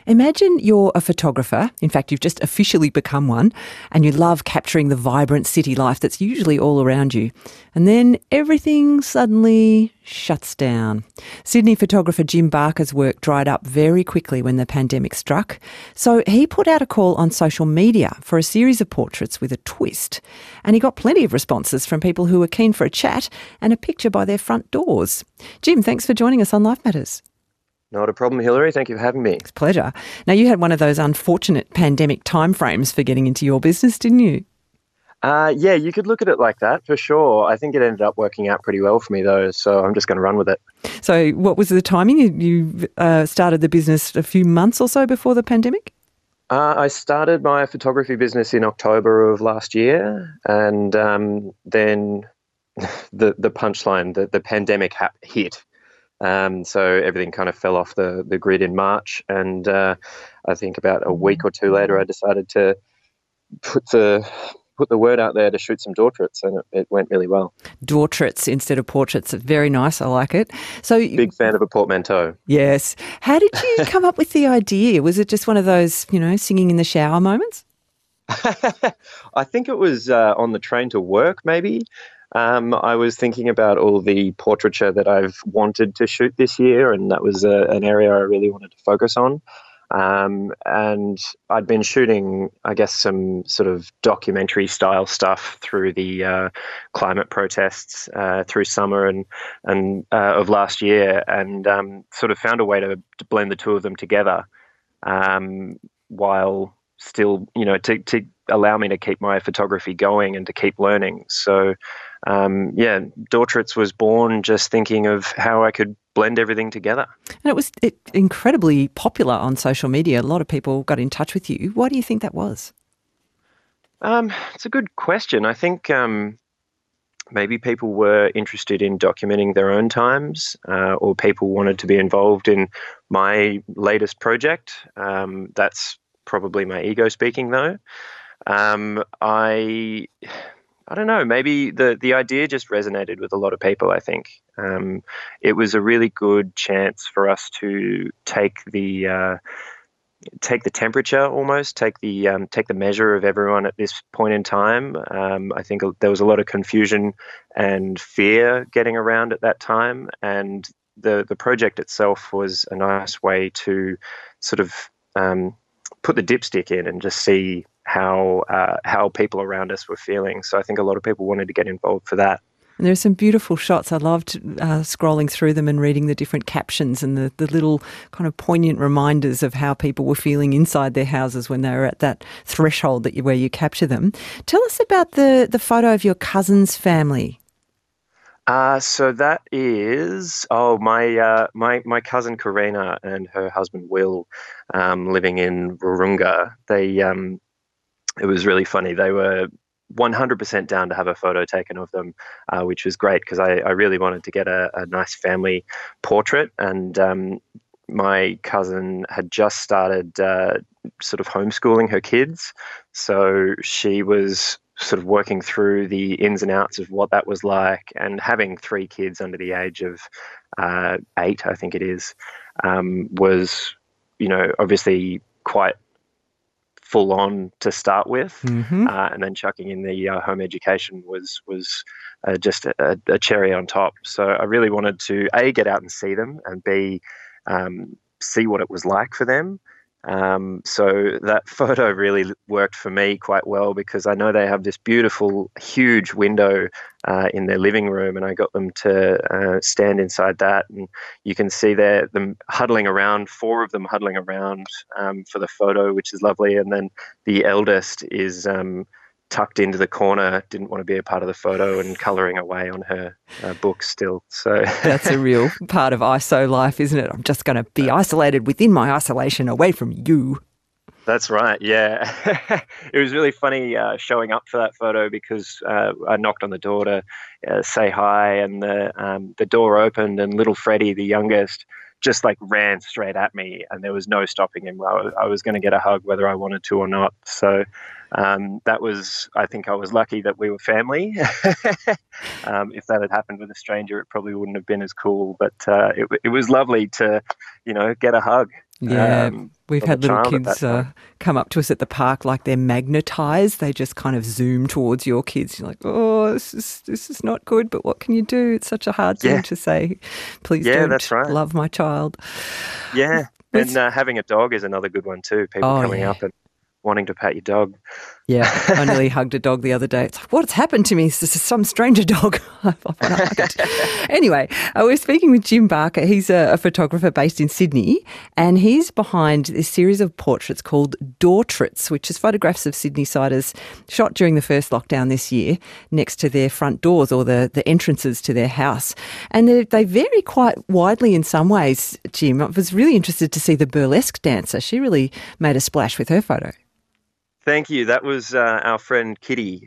Imagine you're a photographer. In fact, you've just officially become one, and you love capturing the vibrant city life that's usually all around you. And then everything suddenly shuts down. Sydney photographer Jim Barker's work dried up very quickly when the pandemic struck. So he put out a call on social media for a series of portraits with a twist. And he got plenty of responses from people who were keen for a chat and a picture by their front doors. Jim, thanks for joining us on Life Matters. Not a problem, Hilary. Thank you for having me. It's a pleasure. Now, you had one of those unfortunate pandemic timeframes for getting into your business, didn't you? Yeah, you could look at it like that for sure. I think it ended up working out pretty well for me though, so I'm just going to run with it. So what was the timing? You started the business a few months or so before the pandemic? I started my photography business in October of last year, and then the punchline, the pandemic hit. So everything kind of fell off the grid in March, and I think about a week or two later, I decided to put the word out there to shoot some portraits, and it went really well. Portraits instead of portraits. Very nice. I like it. So big fan of a portmanteau. Yes. How did you come up with the idea? Was it just one of those, singing in the shower moments? I think it was on the train to work, maybe. I was thinking about all the portraiture that I've wanted to shoot this year, and that was an area I really wanted to focus on. And I'd been shooting, I guess, some sort of documentary style stuff through the climate protests through summer and of last year, and sort of found a way to blend the two of them together while still, to allow me to keep my photography going and to keep learning. So, Portraits was born just thinking of how I could blend everything together. And it was incredibly popular on social media. A lot of people got in touch with you. Why do you think that was? It's a good question. I think maybe people were interested in documenting their own times, or people wanted to be involved in my latest project. That's probably my ego speaking, though. I don't know, maybe the idea just resonated with a lot of people, I think. It was a really good chance for us to take the temperature almost, take the measure of everyone at this point in time. I think there was a lot of confusion and fear getting around at that time, and the project itself was a nice way to sort of put the dipstick in and just see how people around us were feeling. So I think a lot of people wanted to get involved for that. And there are some beautiful shots. I loved scrolling through them and reading the different captions and the little kind of poignant reminders of how people were feeling inside their houses when they were at that threshold where you capture them. Tell us about the photo of your cousin's family. So that is my cousin Karina and her husband Will, living in Wahroonga. It was really funny. They were 100% down to have a photo taken of them, which was great because I really wanted to get a nice family portrait. And my cousin had just started sort of homeschooling her kids, so she was sort of working through the ins and outs of what that was like, and having 3 kids under the age of 8, I think it is, was, obviously quite full on to start with. Mm-hmm. And then chucking in the home education was just a cherry on top. So I really wanted to A, get out and see them, and B, see what it was like for them. So that photo really worked for me quite well, because I know they have this beautiful, huge window in their living room, and I got them to stand inside that, and you can see them huddling around, 4 of them huddling around for the photo, which is lovely. And then the eldest is tucked into the corner, didn't want to be a part of the photo, and colouring away on her book still. So that's a real part of ISO life, isn't it? I'm just going to be isolated within my isolation, away from you. That's right, yeah. It was really funny showing up for that photo, because I knocked on the door to say hi, and the door opened, and little Freddie, the youngest, just ran straight at me, and there was no stopping him. I was going to get a hug whether I wanted to or not. So I think I was lucky that we were family. If that had happened with a stranger, it probably wouldn't have been as cool. But it was lovely to, get a hug. Yeah, we've of a had little child at that kids time. come up to us at the park like they're magnetised. They just kind of zoom towards your kids. You're like, oh, this is not good, but what can you do? It's such a hard thing Yeah, to say. Please yeah, that's don't right. love my child. Yeah, and It's, having a dog is another good one too. People oh, coming yeah. up and wanting to pet your dog. Yeah, I nearly hugged a dog the other day. It's like, what's happened to me? This is some stranger dog. I want to hug it. Anyway, we're speaking with Jim Barker. He's a photographer based in Sydney, and he's behind this series of portraits called Doortrits, which is photographs of Sydney-siders shot during the first lockdown this year next to their front doors or the entrances to their house. And they vary quite widely in some ways, Jim. I was really interested to see the burlesque dancer. She really made a splash with her photo. Thank you. That was our friend Kitty.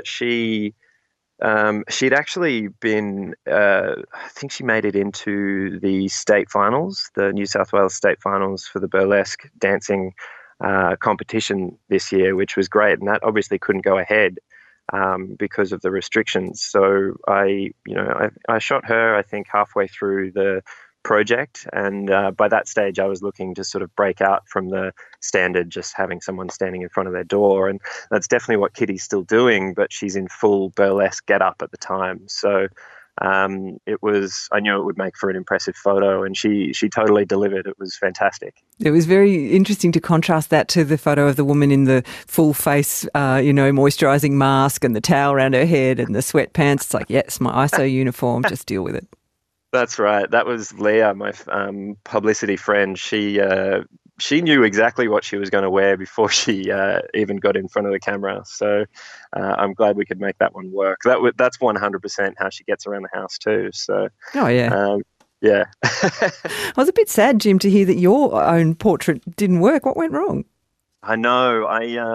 She'd actually been, I think she made it into the state finals, the New South Wales state finals for the burlesque dancing competition this year, which was great. And that obviously couldn't go ahead because of the restrictions. So I shot her, I think, halfway through the project. And by that stage, I was looking to sort of break out from the standard, just having someone standing in front of their door. And that's definitely what Kitty's still doing, but she's in full burlesque get up at the time. So I knew it would make for an impressive photo, and she totally delivered. It was fantastic. It was very interesting to contrast that to the photo of the woman in the full face, moisturising mask and the towel around her head and the sweatpants. It's like, yes, my ISO uniform, just deal with it. That's right. That was Leah, my publicity friend. She knew exactly what she was going to wear before she even got in front of the camera. So I'm glad we could make that one work. That's 100% how she gets around the house too. So Oh, yeah. yeah. I was a bit sad, Jim, to hear that your own portrait didn't work. What went wrong? I know.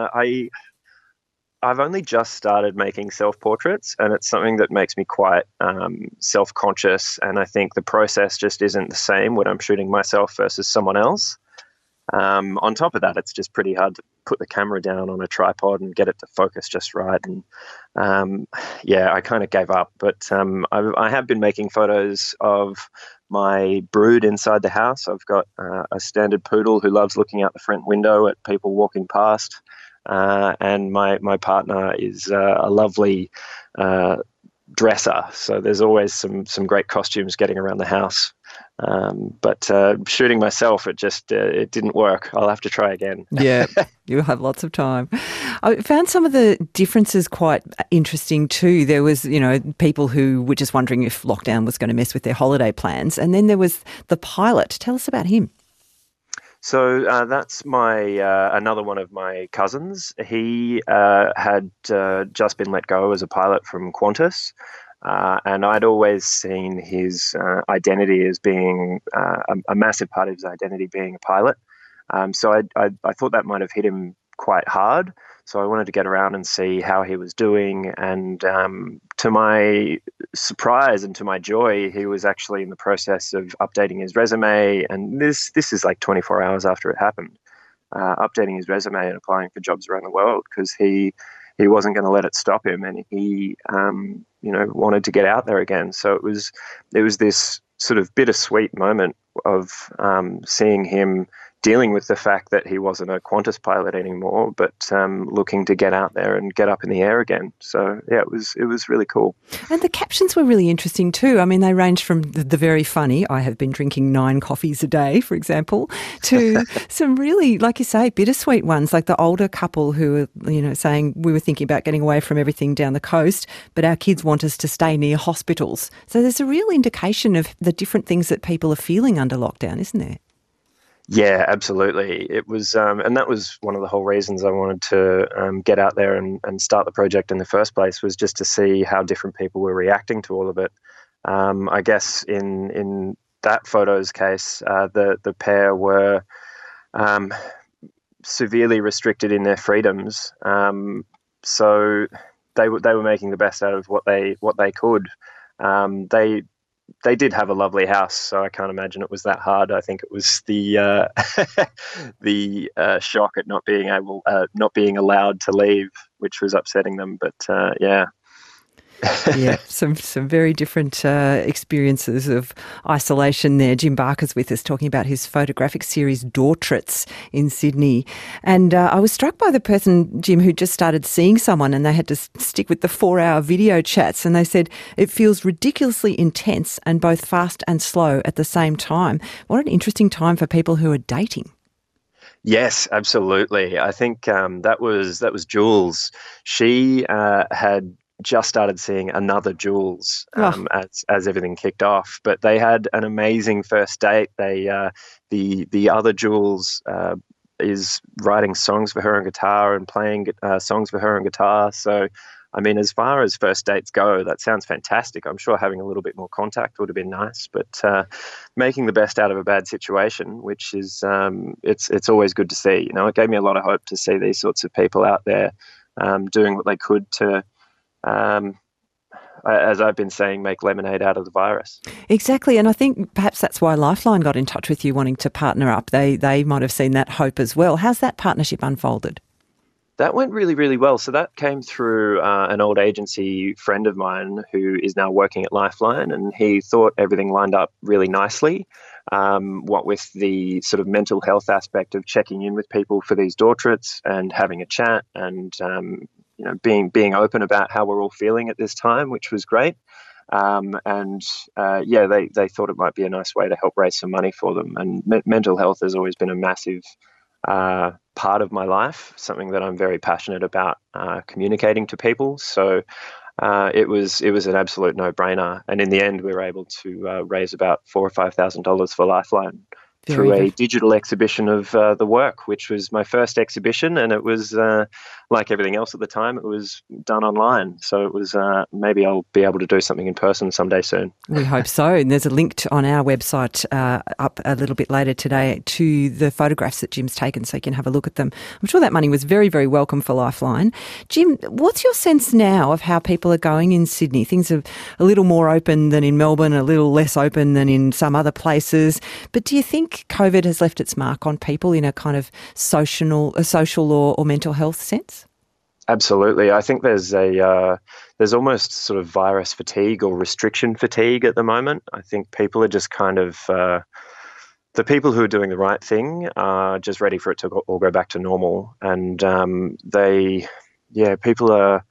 I've only just started making self-portraits, and it's something that makes me quite self-conscious, and I think the process just isn't the same when I'm shooting myself versus someone else. On top of that, it's just pretty hard to put the camera down on a tripod and get it to focus just right. And I kind of gave up. But I have been making photos of my brood inside the house. I've got a standard poodle who loves looking out the front window at people walking past. And my partner is a lovely dresser, so there's always some great costumes getting around the house. But shooting myself, it didn't work. I'll have to try again. Yeah, you'll have lots of time. I found some of the differences quite interesting too. There was, people who were just wondering if lockdown was going to mess with their holiday plans, and then there was the pilot. Tell us about him. So that's another one of my cousins. He had just been let go as a pilot from Qantas, and I'd always seen his identity as being a massive part of his identity being a pilot. So I thought that might have hit him quite hard. So I wanted to get around and see how he was doing. And to my surprise and to my joy, he was actually in the process of updating his resume. And this is like 24 hours after it happened, updating his resume and applying for jobs around the world, because he wasn't going to let it stop him, and he wanted to get out there again. So it was this sort of bittersweet moment of seeing him dealing with the fact that he wasn't a Qantas pilot anymore, but looking to get out there and get up in the air again. So yeah, it was really cool. And the captions were really interesting too. I mean, they ranged from the very funny, I have been drinking 9 coffees a day, for example, to some really, like you say, bittersweet ones, like the older couple who were, saying we were thinking about getting away from everything down the coast, but our kids want us to stay near hospitals. So there's a real indication of the different things that people are feeling under lockdown, isn't there? Yeah, absolutely. It was, and that was one of the whole reasons I wanted to get out there and start the project in the first place, was just to see how different people were reacting to all of it. I guess in that photo's case, the pair were severely restricted in their freedoms, so they were making the best out of what they could. They did have a lovely house, so I can't imagine it was that hard. I think it was the shock at not being allowed to leave, which was upsetting them. But yeah. Yeah, some very different experiences of isolation there. Jim Barker's with us talking about his photographic series Daughtrettes in Sydney. And I was struck by the person, Jim, who just started seeing someone and they had to stick with the 4-hour video chats, and they said it feels ridiculously intense and both fast and slow at the same time. What an interesting time for people who are dating. Yes, absolutely. I think that was Jules. She had just started seeing another Jules as everything kicked off, but they had an amazing first date. They the other Jules is writing songs for her on guitar and playing songs for her on guitar. So, I mean, as far as first dates go, that sounds fantastic. I'm sure having a little bit more contact would have been nice, but making the best out of a bad situation, which is it's always good to see. You know, it gave me a lot of hope to see these sorts of people out there doing what they could to, as I've been saying, make lemonade out of the virus. Exactly, and I think perhaps that's why Lifeline got in touch with you wanting to partner up. They might have seen that hope as well. How's that partnership unfolded? That went really, really well. So that came through an old agency friend of mine who is now working at Lifeline, and he thought everything lined up really nicely. What with the sort of mental health aspect of checking in with people for these Daughtrettes and having a chat and being open about how we're all feeling at this time, which was great. They thought it might be a nice way to help raise some money for them. And mental health has always been a massive part of my life, something that I'm very passionate about communicating to people. So it was an absolute no-brainer. And in the end, we were able to raise about $4,000 or $5,000 for Lifeline through a digital exhibition of the work, which was my first exhibition, and it was like everything else at the time, it was done online. So it was maybe I'll be able to do something in person someday soon. We hope so. And there's a link on our website up a little bit later today to the photographs that Jim's taken, so you can have a look at them. I'm sure that money was very, very welcome for Lifeline. Jim, what's your sense now of how people are going in Sydney? Things are a little more open than in Melbourne, a little less open than in some other places. But do you think COVID has left its mark on people in a kind of social or mental health sense? Absolutely. I think there's almost sort of virus fatigue or restriction fatigue at the moment. I think people are just kind of, the people who are doing the right thing are just ready for it to all go back to normal. And people are,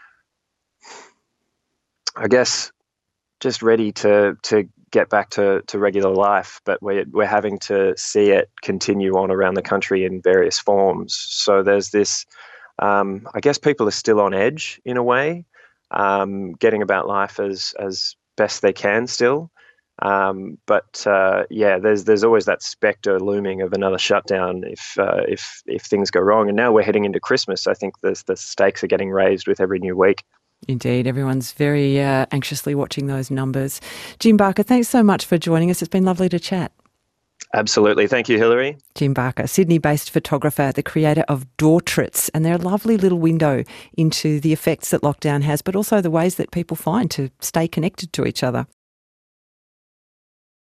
I guess, just ready to get back to regular life, but we're having to see it continue on around the country in various forms. So there's this, I guess people are still on edge in a way, getting about life as best they can still. There's always that spectre looming of another shutdown if things go wrong. And now we're heading into Christmas. I think the stakes are getting raised with every new week. Indeed, everyone's very anxiously watching those numbers. Jim Barker, thanks so much for joining us. It's been lovely to chat. Absolutely. Thank you, Hillary. Jim Barker, Sydney-based photographer, the creator of Daughtrettes, and they're a lovely little window into the effects that lockdown has, but also the ways that people find to stay connected to each other.